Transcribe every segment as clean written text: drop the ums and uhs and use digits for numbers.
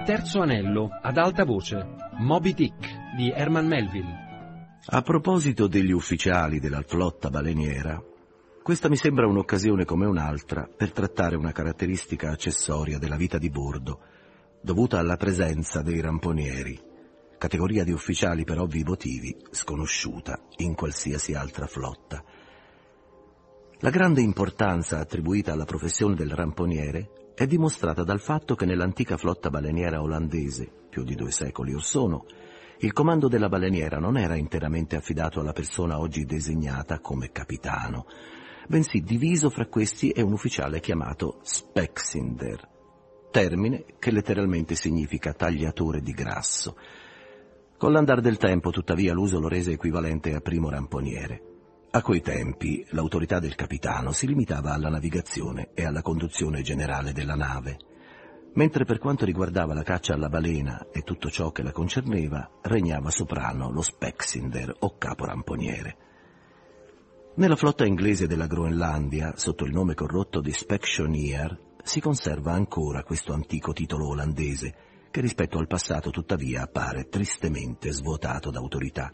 terzo anello, ad alta voce, Moby Dick di Herman Melville. A proposito degli ufficiali della flotta baleniera, questa mi sembra un'occasione come un'altra per trattare una caratteristica accessoria della vita di bordo, dovuta alla presenza dei ramponieri, categoria di ufficiali per ovvi motivi sconosciuta in qualsiasi altra flotta. La grande importanza attribuita alla professione del ramponiere è dimostrata dal fatto che nell'antica flotta baleniera olandese, più di 2 secoli or sono, il comando della baleniera non era interamente affidato alla persona oggi designata come capitano, bensì diviso fra questi e un ufficiale chiamato Spexinder, termine che letteralmente significa tagliatore di grasso. Con l'andar del tempo, tuttavia, l'uso lo rese equivalente a primo ramponiere. A quei tempi l'autorità del capitano si limitava alla navigazione e alla conduzione generale della nave, mentre per quanto riguardava la caccia alla balena e tutto ciò che la concerneva, regnava soprano lo Spexinder o capo ramponiere. Nella flotta inglese della Groenlandia, sotto il nome corrotto di Specksioneer, si conserva ancora questo antico titolo olandese, che rispetto al passato tuttavia appare tristemente svuotato d'autorità.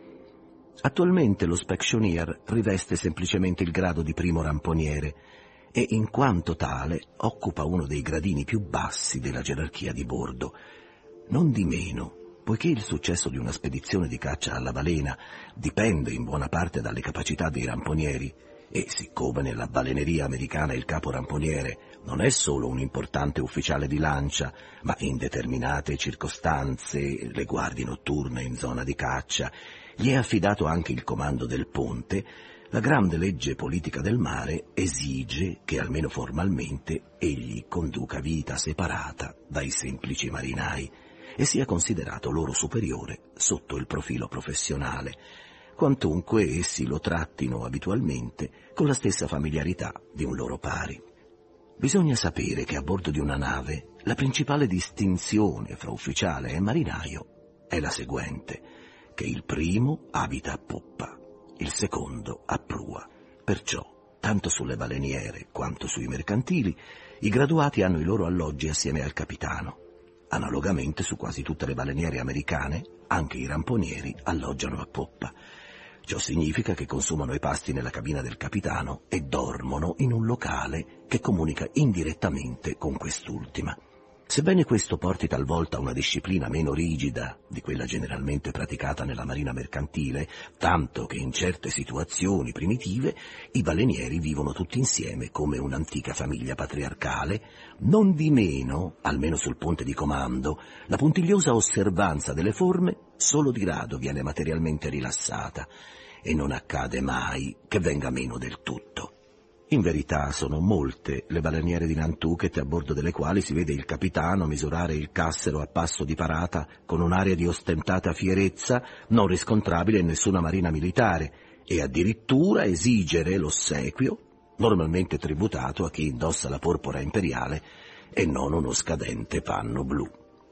Attualmente lo Specksioneer riveste semplicemente il grado di primo ramponiere e in quanto tale occupa uno dei gradini più bassi della gerarchia di bordo. Non di meno, poiché il successo di una spedizione di caccia alla balena dipende in buona parte dalle capacità dei ramponieri, e siccome nella baleneria americana il capo ramponiere non è solo un importante ufficiale di lancia, ma in determinate circostanze, le guardie notturne in zona di caccia, gli è affidato anche il comando del ponte, la grande legge politica del mare esige che almeno formalmente egli conduca vita separata dai semplici marinai e sia considerato loro superiore sotto il profilo professionale, quantunque essi lo trattino abitualmente con la stessa familiarità di un loro pari. Bisogna sapere che a bordo di una nave la principale distinzione fra ufficiale e marinaio è la seguente, che il primo abita a poppa, il secondo a prua. Perciò, tanto sulle baleniere quanto sui mercantili, i graduati hanno i loro alloggi assieme al capitano. Analogamente su quasi tutte le baleniere americane, anche i ramponieri alloggiano a poppa. Ciò significa che consumano i pasti nella cabina del capitano e dormono in un locale che comunica indirettamente con quest'ultima. Sebbene questo porti talvolta a una disciplina meno rigida di quella generalmente praticata nella marina mercantile, tanto che in certe situazioni primitive i balenieri vivono tutti insieme come un'antica famiglia patriarcale, non di meno, almeno sul ponte di comando, la puntigliosa osservanza delle forme solo di rado viene materialmente rilassata e non accade mai che venga meno del tutto. In verità sono molte le baleniere di Nantucket a bordo delle quali si vede il capitano misurare il cassero a passo di parata con un'aria di ostentata fierezza non riscontrabile in nessuna marina militare e addirittura esigere l'ossequio, normalmente tributato a chi indossa la porpora imperiale e non uno scadente panno blu.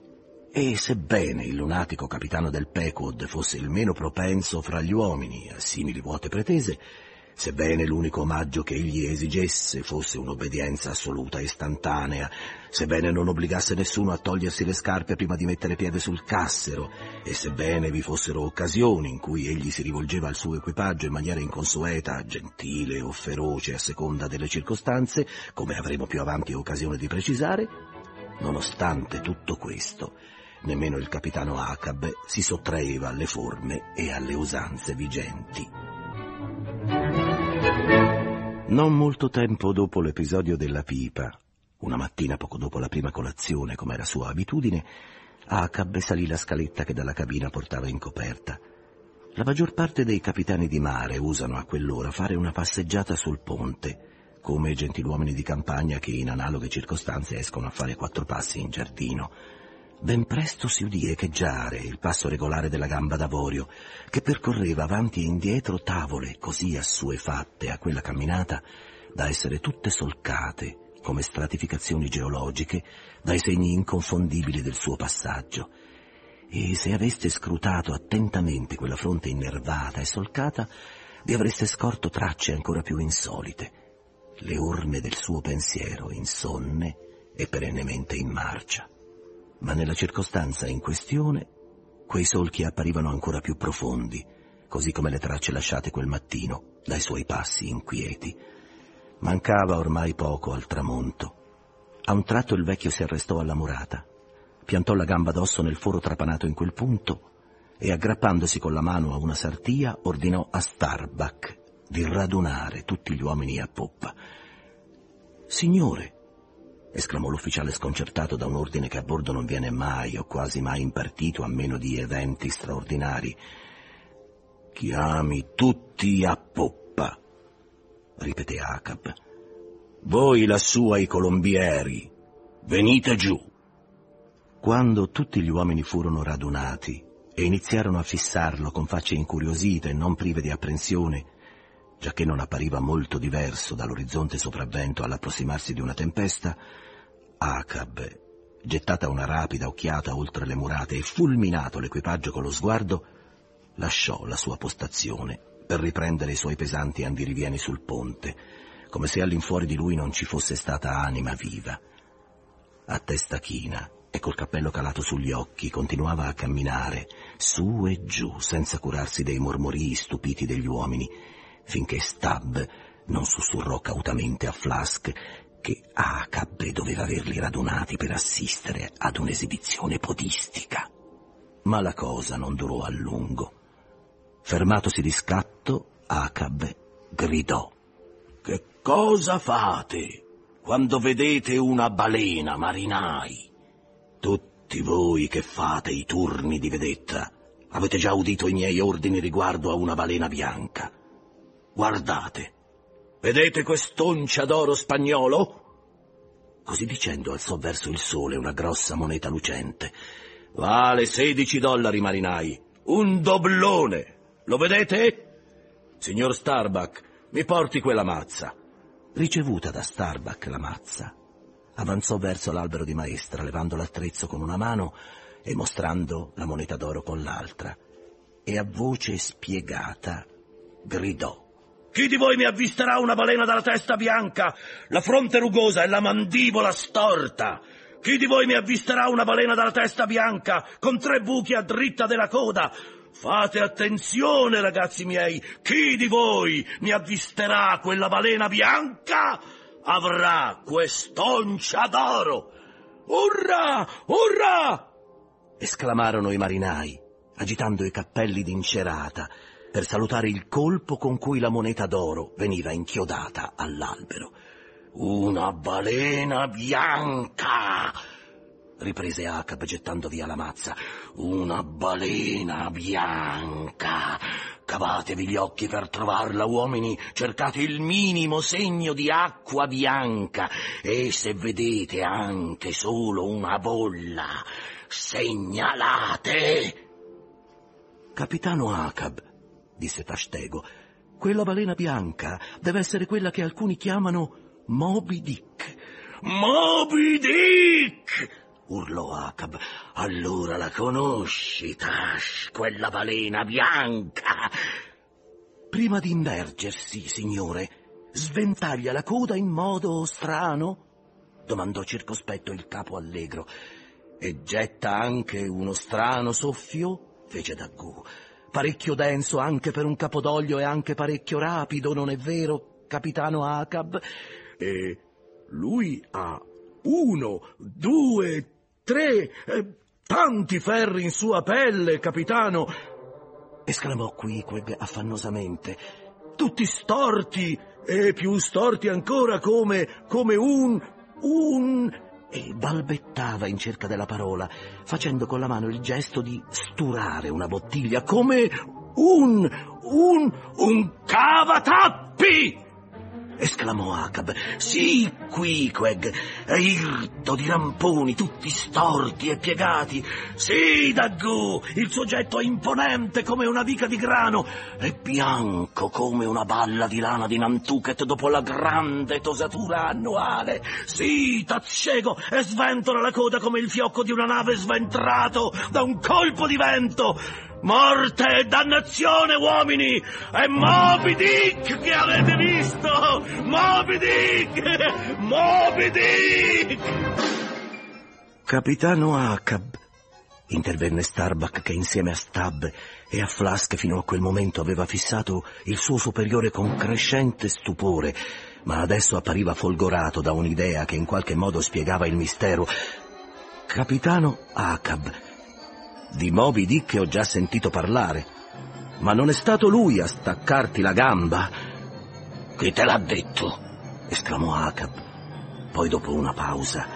E sebbene il lunatico capitano del Pequod fosse il meno propenso fra gli uomini a simili vuote pretese, sebbene l'unico omaggio che egli esigesse fosse un'obbedienza assoluta e istantanea, sebbene non obbligasse nessuno a togliersi le scarpe prima di mettere piede sul cassero, e sebbene vi fossero occasioni in cui egli si rivolgeva al suo equipaggio in maniera inconsueta, gentile o feroce a seconda delle circostanze, come avremo più avanti occasione di precisare, nonostante tutto questo, nemmeno il capitano Achabe si sottraeva alle forme e alle usanze vigenti. Non molto tempo dopo l'episodio della pipa, una mattina poco dopo la prima colazione, come era sua abitudine, Achabe salì la scaletta che dalla cabina portava in coperta. La maggior parte dei capitani di mare usano a quell'ora fare una passeggiata sul ponte, come gentiluomini di campagna che in analoghe circostanze escono a fare 4 passi in giardino. Ben presto si udì echeggiare il passo regolare della gamba d'avorio, che percorreva avanti e indietro tavole così assuefatte a quella camminata da essere tutte solcate, come stratificazioni geologiche, dai segni inconfondibili del suo passaggio. E se aveste scrutato attentamente quella fronte innervata e solcata, vi avreste scorto tracce ancora più insolite, le orme del suo pensiero insonne e perennemente in marcia. ma nella circostanza in questione quei solchi apparivano ancora più profondi, così come le tracce lasciate quel mattino dai suoi passi inquieti. Mancava ormai poco al tramonto. A un tratto il vecchio si arrestò alla murata, piantò la gamba d'osso nel foro trapanato in quel punto e, aggrappandosi con la mano a una sartia, ordinò a Starbuck di radunare tutti gli uomini a poppa. «Signore», esclamò l'ufficiale sconcertato da un ordine che a bordo non viene mai o quasi mai impartito a meno di eventi straordinari. «Chiami tutti a poppa», ripeté Acab. «Voi lassù ai colombieri, venite giù». Quando tutti gli uomini furono radunati e iniziarono a fissarlo con facce incuriosite e non prive di apprensione, giacché non appariva molto diverso dall'orizzonte sopravvento all'approssimarsi di una tempesta, Acab, gettata una rapida occhiata oltre le murate e fulminato l'equipaggio con lo sguardo, lasciò la sua postazione per riprendere i suoi pesanti andirivieni sul ponte, come se all'infuori di lui non ci fosse stata anima viva. A testa china e col cappello calato sugli occhi continuava a camminare su e giù senza curarsi dei mormorii stupiti degli uomini, finché Stubb non sussurrò cautamente a Flask che Acab doveva averli radunati per assistere ad un'esibizione podistica. Ma la cosa non durò a lungo. Fermatosi di scatto, Acab gridò: «Che cosa fate quando vedete una balena, marinai? Tutti voi che fate i turni di vedetta avete già udito i miei ordini riguardo a una balena bianca. Guardate, vedete quest'oncia d'oro spagnolo?» Così dicendo alzò verso il sole una grossa moneta lucente. «Vale $16, marinai, un doblone. Lo vedete? Signor Starbuck, mi porti quella mazza». Ricevuta da Starbuck la mazza, avanzò verso l'albero di maestra, levando l'attrezzo con una mano e mostrando la moneta d'oro con l'altra, e a voce spiegata gridò: «Chi di voi mi avvisterà una balena dalla testa bianca, la fronte rugosa e la mandibola storta? Chi di voi mi avvisterà una balena dalla testa bianca, con 3 buchi a dritta della coda? Fate attenzione, ragazzi miei, chi di voi mi avvisterà quella balena bianca avrà quest'oncia d'oro!» «Urrà! Urrà!» esclamarono i marinai, agitando i cappelli d'incerata per salutare il colpo con cui la moneta d'oro veniva inchiodata all'albero. «Una balena bianca!» riprese Acab gettando via la mazza. «Una balena bianca! Cavatevi gli occhi per trovarla, uomini, cercate il minimo segno di acqua bianca, e se vedete anche solo una bolla, segnalate!» «Capitano Acab», disse Tashtego, «quella balena bianca deve essere quella che alcuni chiamano Moby Dick». «Moby Dick!» urlò Acab. «Allora la conosci, Tash, quella balena bianca?» «Prima di immergersi, signore, sventaglia la coda in modo strano?» domandò circospetto il capo allegro. «E getta anche uno strano soffio?» fece Daggù. «Parecchio denso anche per un capodoglio e anche parecchio rapido, non è vero, capitano Acab?» «E lui ha 1, 2, 3, tanti ferri in sua pelle, capitano!» esclamò Queequeg affannosamente. «Tutti storti, e più storti ancora come un...» e balbettava in cerca della parola, facendo con la mano il gesto di sturare una bottiglia, come un cavatappi! esclamò Acab. «Sì, Queequeg, è irto di ramponi, tutti storti e piegati. Sì, Daggù, il suo getto è imponente come una vica di grano, è bianco come una balla di lana di Nantucket dopo la grande tosatura annuale. Sì, Tashtego, e sventola la coda come il fiocco di una nave sventrato da un colpo di vento. Morte e dannazione, uomini! È Moby Dick che avete visto! Moby Dick! Moby Dick!» Capitano Ahab, intervenne Starbuck, che insieme a Stubb e a Flask fino a quel momento aveva fissato il suo superiore con crescente stupore, ma adesso appariva folgorato da un'idea che in qualche modo spiegava il mistero. Capitano Ahab, di Moby Dick ho già sentito parlare, ma non è stato lui a staccarti la gamba? Chi te l'ha detto? Esclamò Ahab. Poi, dopo una pausa: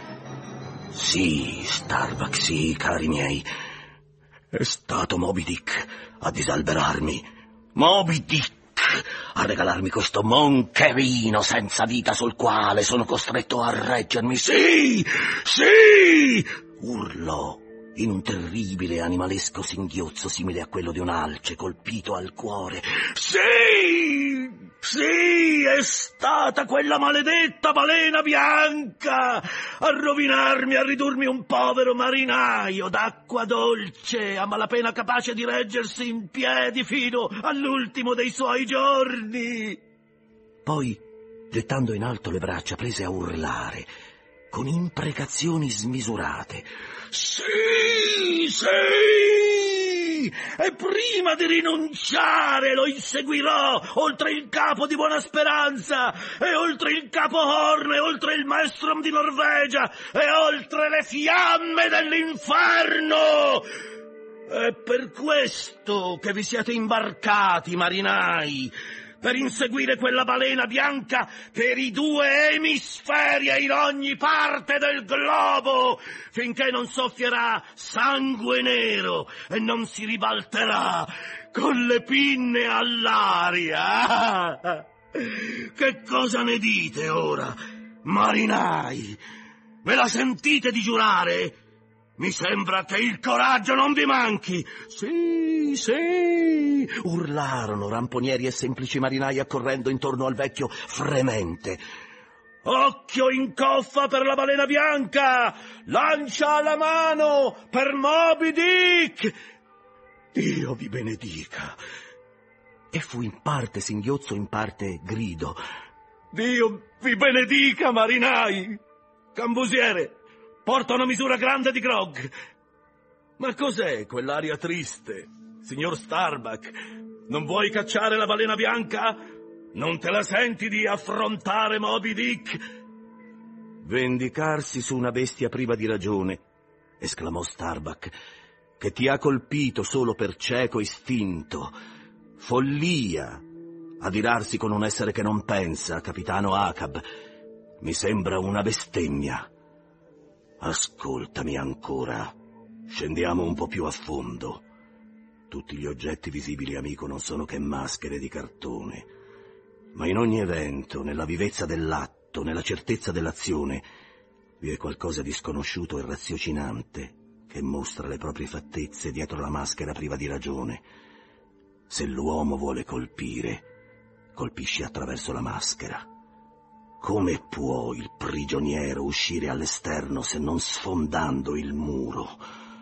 Sì, Starbuck, sì, cari miei. È stato Moby Dick a disalberarmi. Moby Dick a regalarmi questo moncherino senza vita sul quale sono costretto a reggermi. Sì, sì! Urlò in un terribile animalesco singhiozzo simile a quello di un alce colpito al cuore. Sì! Sì, è stata quella maledetta balena bianca a rovinarmi, a ridurmi un povero marinaio d'acqua dolce, a malapena capace di reggersi in piedi fino all'ultimo dei suoi giorni. Poi, gettando in alto le braccia, prese a urlare con imprecazioni smisurate. Sì, sì! E prima di rinunciare lo inseguirò oltre il capo di Buona Speranza, e oltre il capo Horn, e oltre il Maelstrom di Norvegia, e oltre le fiamme dell'inferno! È per questo che vi siete imbarcati, marinai, per inseguire quella balena bianca per i 2 emisferi e in ogni parte del globo, finché non soffierà sangue nero e non si ribalterà con le pinne all'aria. Che cosa ne dite ora, marinai? Ve la sentite di giurare? Mi sembra che il coraggio non vi manchi. Sì, sì, urlarono ramponieri e semplici marinai accorrendo intorno al vecchio fremente. Occhio in coffa per la balena bianca! Lancia alla mano per Moby Dick! Dio vi benedica! E fu in parte singhiozzo, in parte grido. Dio vi benedica, marinai! Cambusiere, porta una misura grande di grog. Ma cos'è quell'aria triste, signor Starbuck? Non vuoi cacciare la balena bianca? Non te la senti di affrontare Moby Dick? Vendicarsi su una bestia priva di ragione, esclamò Starbuck, che ti ha colpito solo per cieco istinto. Follia adirarsi con un essere che non pensa, capitano Ahab. Mi sembra una bestemmia. Ascoltami ancora. Scendiamo un po' più a fondo. Tutti gli oggetti visibili, amico, non sono che maschere di cartone. Ma in ogni evento, nella vivezza dell'atto, nella certezza dell'azione, vi è qualcosa di sconosciuto e raziocinante che mostra le proprie fattezze dietro la maschera priva di ragione. Se l'uomo vuole colpire, colpisce attraverso la maschera. Come può il prigioniero uscire all'esterno se non sfondando il muro?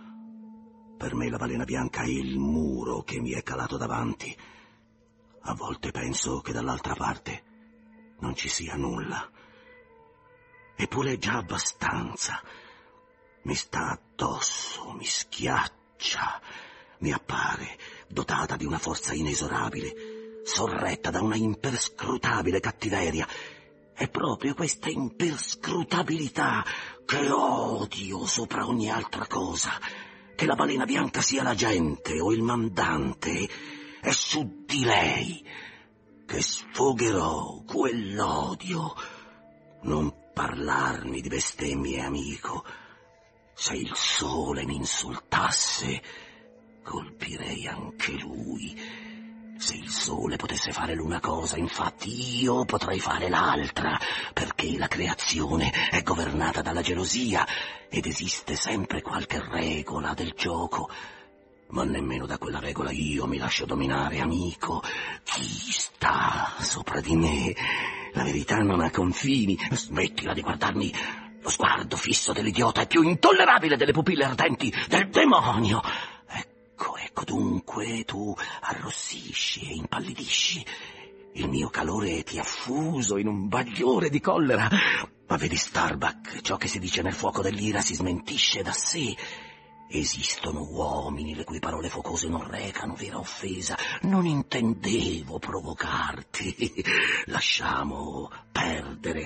Per me la balena bianca è il muro che mi è calato davanti. A volte penso che dall'altra parte non ci sia nulla. Eppure è già abbastanza. Mi sta addosso, mi schiaccia, mi appare dotata di una forza inesorabile, sorretta da una imperscrutabile cattiveria. È proprio questa imperscrutabilità che odio sopra ogni altra cosa. Che la balena bianca sia l'agente o il mandante, è su di lei che sfogherò quell'odio. Non parlarmi di bestemmie, amico. Se il sole mi insultasse, colpirei anche lui. Se il sole potesse fare l'una cosa, infatti io potrei fare l'altra, perché la creazione è governata dalla gelosia ed esiste sempre qualche regola del gioco. Ma nemmeno da quella regola io mi lascio dominare, amico. Chi sta sopra di me? La verità non ha confini. Smettila di guardarmi. Lo sguardo fisso dell'idiota è più intollerabile delle pupille ardenti del demonio. Ecco, dunque tu arrossisci e impallidisci. Il mio calore ti ha fuso in un bagliore di collera. Ma vedi, Starbuck, ciò che si dice nel fuoco dell'ira si smentisce da sé. Esistono uomini le cui parole focose non recano vera offesa. Non intendevo provocarti. Lasciamo perdere.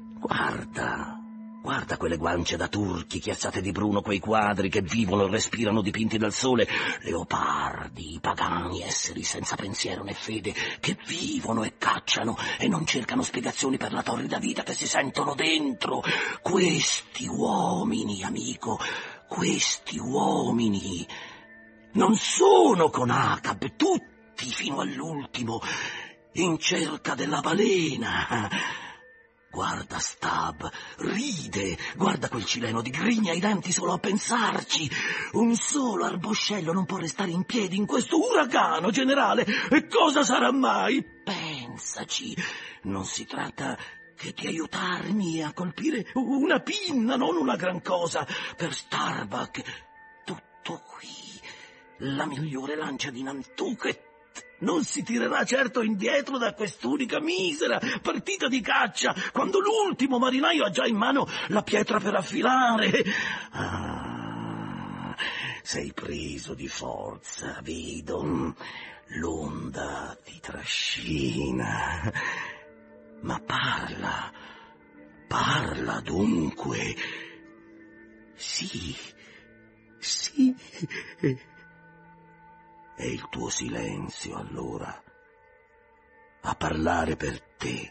Guarda quelle guance da turchi chiazzate di bruno, quei quadri che vivono e respirano dipinti dal sole. Leopardi, pagani, esseri senza pensiero né fede, che vivono e cacciano e non cercano spiegazioni per la torrida vita che si sentono dentro. Questi uomini, amico, questi uomini non sono con Acab, tutti fino all'ultimo, in cerca della balena. Guarda Stab, ride, guarda quel cileno, digrigna i denti solo a pensarci. Un solo arboscello non può restare in piedi in questo uragano, generale. E cosa sarà mai? Pensaci, non si tratta che di aiutarmi a colpire una pinna, non una gran cosa. Per Starbuck, tutto qui, la migliore lancia di Nantucket. Non si tirerà certo indietro da quest'unica misera partita di caccia, quando l'ultimo marinaio ha già in mano la pietra per affilare. Ah, sei preso di forza, vedo. L'onda ti trascina. Ma parla dunque. Sì. È il tuo silenzio, allora, a parlare per te.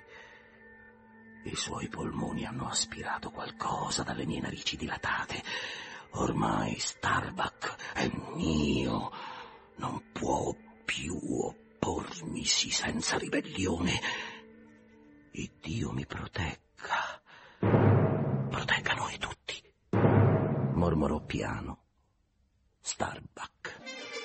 I suoi polmoni hanno aspirato qualcosa dalle mie narici dilatate. Ormai Starbuck è mio. Non può più oppormisi senza ribellione. E Dio mi protegga. Protegga noi tutti. Mormorò piano Starbuck.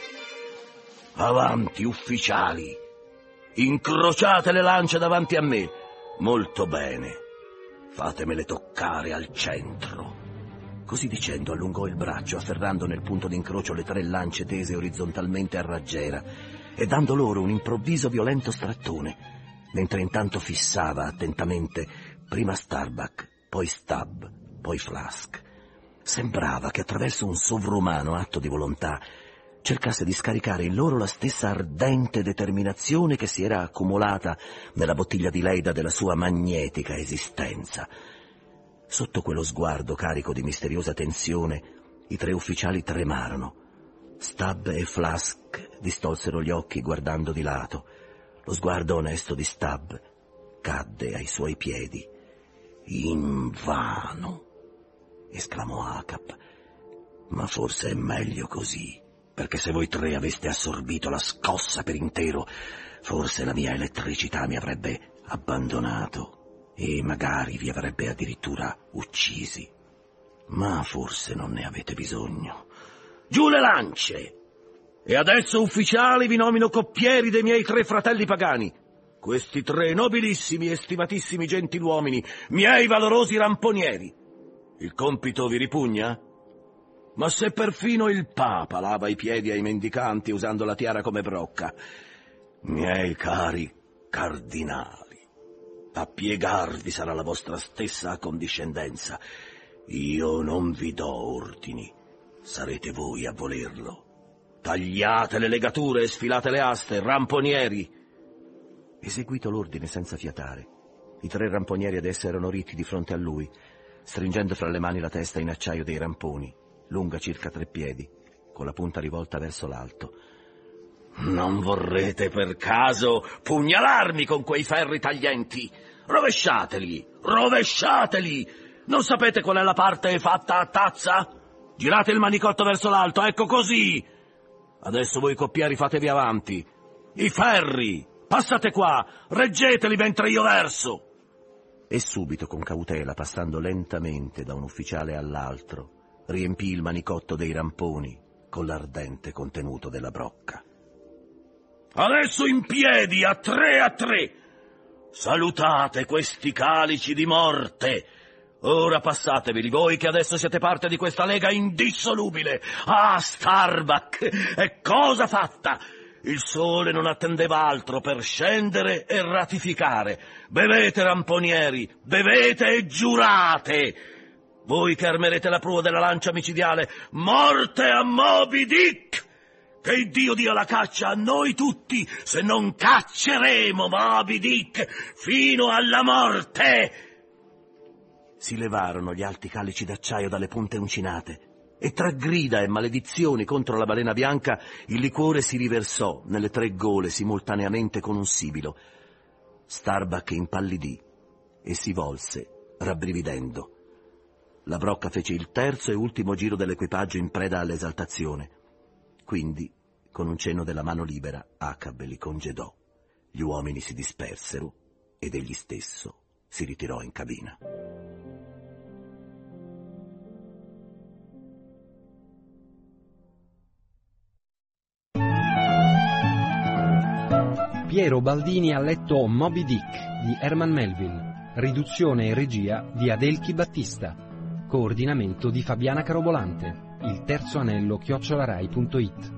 Avanti, ufficiali! Incrociate le lance davanti a me. Molto bene. Fatemele toccare al centro. Così dicendo allungò il braccio, afferrando nel punto d'incrocio le 3 lance tese orizzontalmente a raggiera e dando loro un improvviso violento strattone, mentre intanto fissava attentamente prima Starbuck, poi Stab, poi Flask. Sembrava che attraverso un sovrumano atto di volontà cercasse di scaricare in loro la stessa ardente determinazione che si era accumulata nella bottiglia di Leida della sua magnetica esistenza. Sotto quello sguardo carico di misteriosa tensione, i 3 ufficiali tremarono. Stab e Flask distolsero gli occhi guardando di lato. Lo sguardo onesto di Stab cadde ai suoi piedi. «Invano!» esclamò Acab. «Ma forse è meglio così. Perché se voi 3 aveste assorbito la scossa per intero, forse la mia elettricità mi avrebbe abbandonato e magari vi avrebbe addirittura uccisi. Ma forse non ne avete bisogno. Giù le lance! E adesso, ufficiali, vi nomino coppieri dei miei 3 fratelli pagani. Questi 3 nobilissimi e stimatissimi gentiluomini, miei valorosi ramponieri. Il compito vi ripugna? Ma se perfino il Papa lava i piedi ai mendicanti usando la tiara come brocca, miei cari cardinali, a piegarvi sarà la vostra stessa accondiscendenza. Io non vi do ordini, sarete voi a volerlo. Tagliate le legature e sfilate le aste, ramponieri. Eseguito l'ordine senza fiatare, i 3 ramponieri adesso erano ritti di fronte a lui, stringendo fra le mani la testa in acciaio dei ramponi, lunga circa 3 piedi, con la punta rivolta verso l'alto. Non vorrete per caso pugnalarmi con quei ferri taglienti? Rovesciateli, rovesciateli! Non sapete qual è la parte fatta a tazza? Girate il manicotto verso l'alto, ecco così! Adesso voi coppieri fatevi avanti. I ferri! Passate qua, reggeteli mentre io verso! E subito, con cautela, passando lentamente da un ufficiale all'altro, riempì il manicotto dei ramponi con l'ardente contenuto della brocca. Adesso in piedi, a 3. Salutate questi calici di morte. Ora passateveli voi che adesso siete parte di questa lega indissolubile. Ah, Starbuck, è cosa fatta. Il sole non attendeva altro per scendere e ratificare. Bevete, ramponieri, bevete e giurate! Voi che armerete la prua della lancia micidiale, morte a Moby Dick! Che il Dio dia la caccia a noi tutti, se non cacceremo Moby Dick fino alla morte! Si levarono gli alti calici d'acciaio dalle punte uncinate, e tra grida e maledizioni contro la balena bianca il liquore si riversò nelle 3 gole simultaneamente con un sibilo. Starbuck impallidì e si volse, rabbrividendo. La brocca fece il terzo e ultimo giro dell'equipaggio in preda all'esaltazione. Quindi, con un cenno della mano libera, Achabe li congedò. Gli uomini si dispersero ed egli stesso si ritirò in cabina. Piero Baldini ha letto Moby Dick di Herman Melville, riduzione e regia di Adelchi Battista, coordinamento di Fabiana Carobolante, il terzo anello @rai.it.